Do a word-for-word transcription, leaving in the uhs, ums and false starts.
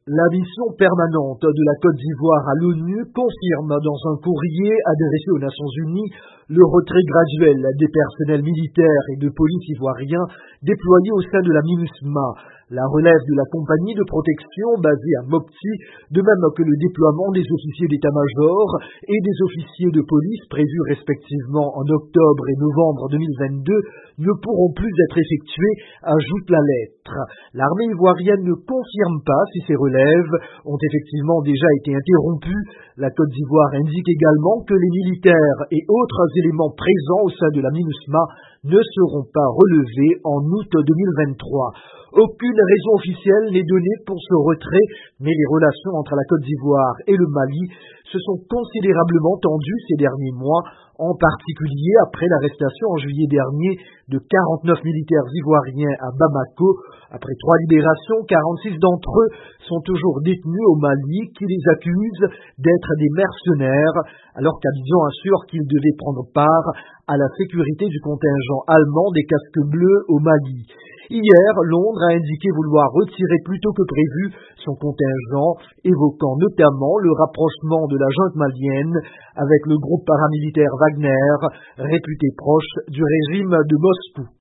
La mission permanente de la Côte d'Ivoire à l'ONU confirme dans un courrier adressé aux Nations Unies le retrait graduel des personnels militaires et de police ivoiriens déployés au sein de la MINUSMA, la relève de la compagnie de protection basée à Mopti, de même que le déploiement des officiers d'état-major et des officiers de police prévus respectivement en octobre et novembre deux mille vingt-deux ne pourront plus être effectués, ajoute la lettre. L'armée ivoirienne ne confirme pas si ces relèves ont effectivement déjà été interrompues. La Côte d'Ivoire indique également que les militaires et autres éléments présents au sein de la MINUSMA ne seront pas relevés en août deux mille vingt-trois. Aucune raison officielle n'est donnée pour ce retrait, mais les relations entre la Côte d'Ivoire et le Mali se sont considérablement tendues ces derniers mois, en particulier après l'arrestation en juillet dernier de quarante-neuf militaires ivoiriens à Bamako. Après trois libérations, quarante-six d'entre eux sont toujours détenus au Mali, qui les accuse d'être des mercenaires, alors qu'Abidjan assure qu'ils devaient prendre part à la sécurité du contingent allemand des casques bleus au Mali. Hier, Londres a indiqué vouloir retirer plus tôt que prévu son contingent, évoquant notamment le rapprochement de la junte malienne avec le groupe paramilitaire Wagner, réputé proche du régime de Moscou.